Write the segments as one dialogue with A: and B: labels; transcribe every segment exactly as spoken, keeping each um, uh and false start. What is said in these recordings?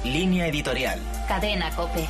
A: Línea editorial.
B: Cadena COPE.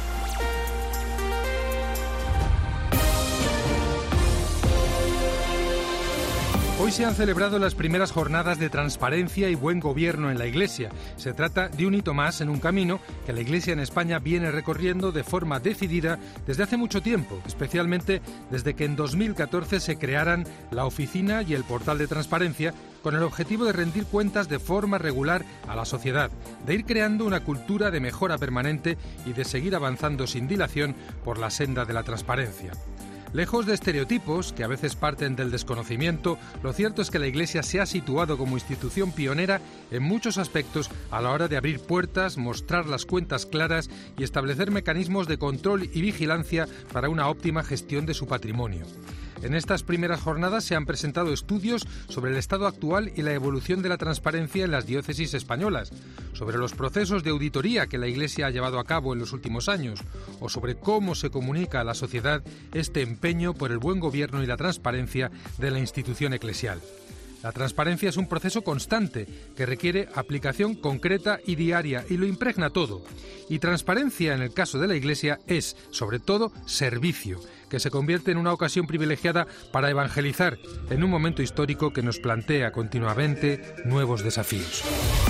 C: Hoy se han celebrado las primeras jornadas de transparencia y buen gobierno en la Iglesia. Se trata de un hito más en un camino que la Iglesia en España viene recorriendo de forma decidida desde hace mucho tiempo, especialmente desde que en dos mil catorce se crearan la oficina y el portal de transparencia con el objetivo de rendir cuentas de forma regular a la sociedad, de ir creando una cultura de mejora permanente y de seguir avanzando sin dilación por la senda de la transparencia. Lejos de estereotipos, que a veces parten del desconocimiento, lo cierto es que la Iglesia se ha situado como institución pionera en muchos aspectos a la hora de abrir puertas, mostrar las cuentas claras y establecer mecanismos de control y vigilancia para una óptima gestión de su patrimonio. En estas primeras jornadas se han presentado estudios sobre el estado actual y la evolución de la transparencia en las diócesis españolas, sobre los procesos de auditoría que la Iglesia ha llevado a cabo en los últimos años, o sobre cómo se comunica a la sociedad este empeño por el buen gobierno y la transparencia de la institución eclesial. La transparencia es un proceso constante que requiere aplicación concreta y diaria y lo impregna todo. Y transparencia en el caso de la Iglesia es, sobre todo, servicio, que se convierte en una ocasión privilegiada para evangelizar en un momento histórico que nos plantea continuamente nuevos desafíos.